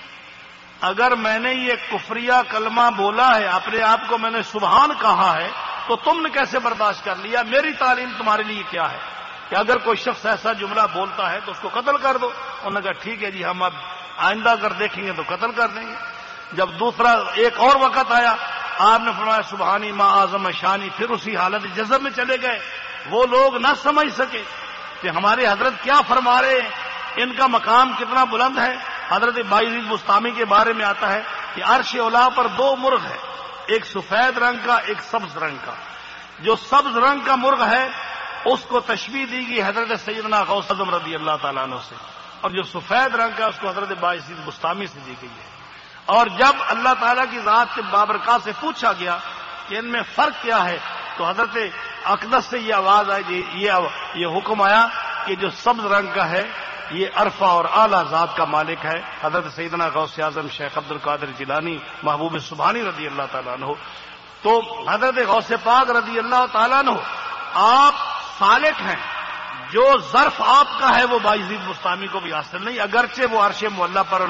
اگر میں نے یہ کفریہ کلمہ بولا ہے، اپنے آپ کو میں نے سبحان کہا ہے، تو تم نے کیسے برداشت کر لیا؟ میری تعلیم تمہارے لیے کیا ہے کہ اگر کوئی شخص ایسا جملہ بولتا ہے تو اس کو قتل کر دو. انہوں نے کہا ٹھیک ہے جی، ہم اب آئندہ اگر دیکھیں گے تو قتل کر دیں گے. جب دوسرا ایک اور وقت آیا آپ نے فرمایا سبحانی ما اعظم شانی، پھر اسی حالت جذب میں چلے گئے. وہ لوگ نہ سمجھ سکے کہ ہمارے حضرت کیا فرما رہے ہیں، ان کا مقام کتنا بلند ہے. حضرت باعزید بستامی کے بارے میں آتا ہے کہ عرش اولا پر دو مرغ ہے، ایک سفید رنگ کا ایک سبز رنگ کا. جو سبز رنگ کا مرغ ہے اس کو تشبیہ دی گئی حضرت سیدنا غوث اعظم رضی اللہ تعالیٰ عنہ سے، اور جو سفید رنگ کا اس کو حضرت باعزید بستامی سے دی گئی ہے. اور جب اللہ تعالیٰ کی ذات کے بابرکات سے پوچھا گیا کہ ان میں فرق کیا ہے تو حضرت اقدس سے یہ آواز آئی، یہ حکم آیا کہ جو سبز رنگ کا ہے یہ عرفہ اور اعلیٰ ذات کا مالک ہے، حضرت سیدنا غوث اعظم شیخ عبد القادر جیلانی محبوب سبحانی رضی اللہ تعالیٰ عنہ. تو حضرت غوث پاک رضی اللہ تعالیٰ عنہ آپ سالک ہیں، جو ظرف آپ کا ہے وہ باعزید بستامی کو بھی حاصل نہیں، اگرچہ وہ عرش معلیٰ پر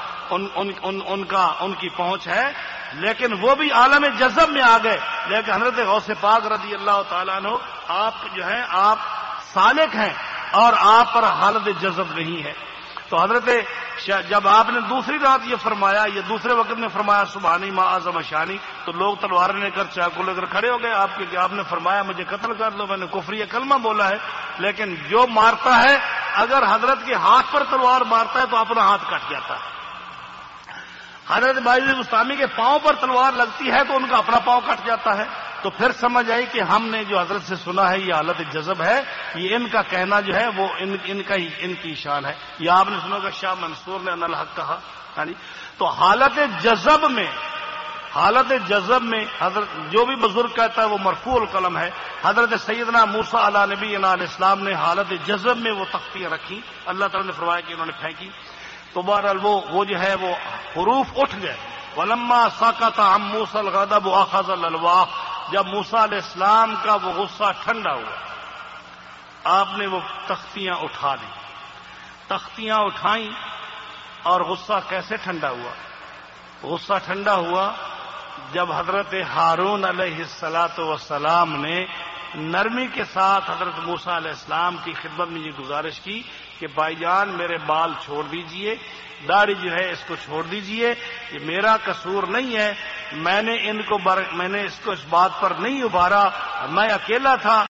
ان کی پہنچ ہے، لیکن وہ بھی عالم جذب میں آ گئے. لیکن حضرت غوث پاک رضی اللہ تعالیٰ عنہ آپ جو ہیں آپ سالک ہیں اور آپ پر حالت جذب نہیں ہے. تو حضرت جب آپ نے دوسری رات یہ فرمایا، یہ دوسرے وقت میں فرمایا سبحانی ما اعظم شانی، تو لوگ تلوار لے کر چاقو لے کر کھڑے ہو گئے آپ کے کہ آپ نے فرمایا مجھے قتل کر دو، میں نے کفری کلمہ بولا ہے۔ لیکن جو مارتا ہے اگر حضرت کے ہاتھ پر تلوار مارتا ہے تو اپنا ہاتھ کٹ جاتا ہے، حضرت باعث بستامی کے پاؤں پر تلوار لگتی ہے تو ان کا اپنا پاؤں کٹ جاتا ہے۔ تو پھر سمجھ آئی کہ ہم نے جو حضرت سے سنا ہے یہ حالت جذب ہے، یہ ان کا کہنا جو ہے وہ ان کی شان ہے۔ یہ آپ نے سنا کہ شاہ منصور نے ان الحق کہا، تو حالت جذب میں حضرت جو بھی بزرگ کہتا ہے وہ مرفوع القلم ہے۔ حضرت سیدنا موسیٰ علیہ نبی علیہ السلام نے حالت جذب میں وہ تختیاں رکھی، اللہ تعالیٰ نے فرمایا کہ انہوں نے پھینکی، تو بہرحال وہ جو ہے وہ حروف اٹھ گئے۔ وَلَمَّا سَكَتَ عَن مُوسَى الْغَضَبُ أَخَذَ الْأَلْوَاحَ، جب موسیٰ علیہ السلام کا وہ غصہ ٹھنڈا ہوا آپ نے وہ تختیاں اٹھا لی، تختیاں اٹھائیں، اور غصہ کیسے ٹھنڈا ہوا؟ غصہ ٹھنڈا ہوا جب حضرت ہارون علیہ السلام نے نرمی کے ساتھ حضرت موسیٰ علیہ السلام کی خدمت میں یہ گزارش کی کہ بھائی جان میرے بال چھوڑ دیجئے، داڑھی جو ہے اس کو چھوڑ دیجئے، یہ میرا قصور نہیں ہے، میں نے اس کو اس بات پر نہیں ابھارا، میں اکیلا تھا،